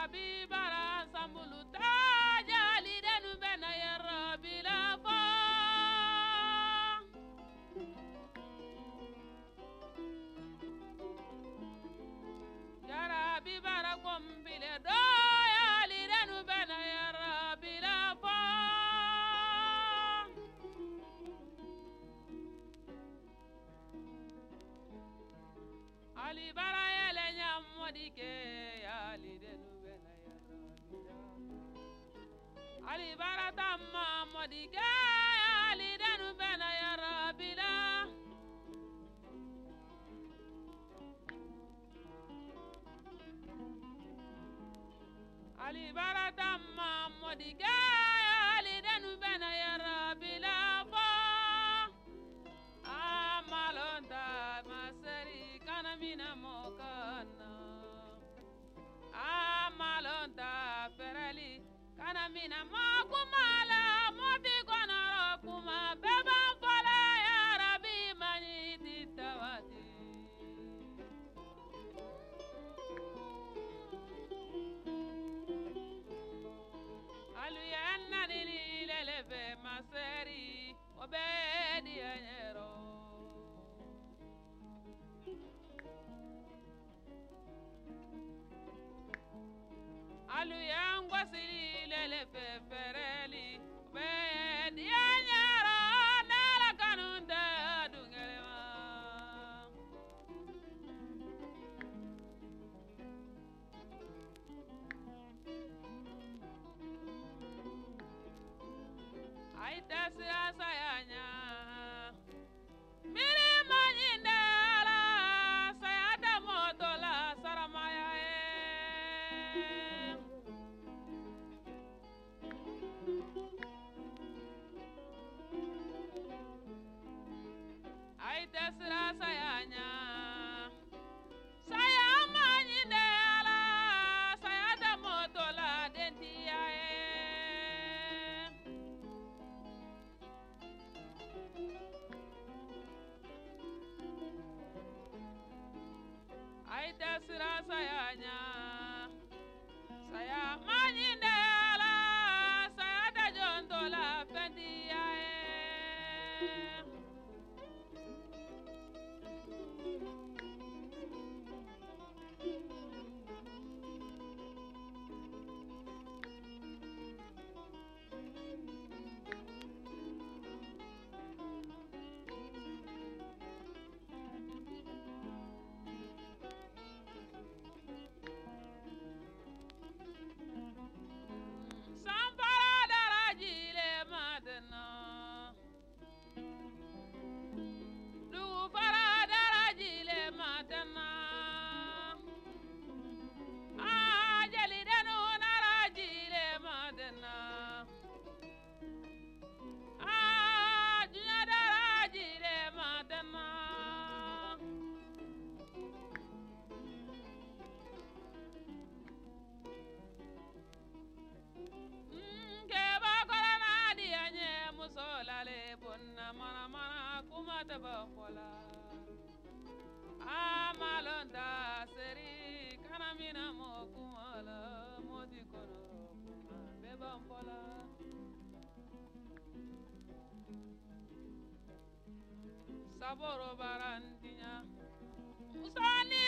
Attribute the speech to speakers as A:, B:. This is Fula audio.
A: Yarabi bara sambuluta jali denu bena yarabi la fa. Yarabi bara kombile do jali denu bena yarabi la fa. Ali bara yele nyamodike ali denu bena yarabi la. Ali bara tamma modike ali denu bena yarabi la. Ali bara tamma modike ali denu bena yarabi la fa. Amalonda maseri kanamina mokana. Amalonda ferali kanamina mokumala moti konaro kuma beba fala yarabi mani titawati. Aluyanna nili leleve maseri obedi anyero. Aluyangwa sili leleve fereli obedi anyero nala kanunda dungelema. Aita sirasa yanya miri manyindala sayata motola saramaya Aita sirasa yanya saya manyindala sayata motola dentia Aita sira sayanya saya manyindela saya dajontola fendia Amalonda seri kanamina mokumala moti kono beba mpola saboro barantinya usani